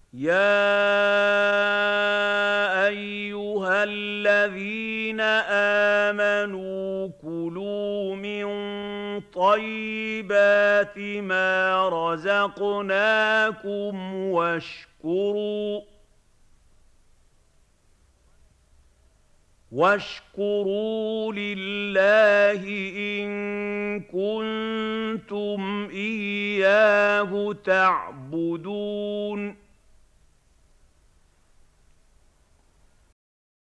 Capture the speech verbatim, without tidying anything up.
يَا أَيُّهَا الَّذِينَ آمَنُوا كُلُوا مِن طَيِّبَاتِ مَا رَزَقْنَاكُمْ وَاشْكُرُوا واشكروا لله إن كنتم إياه تعبدون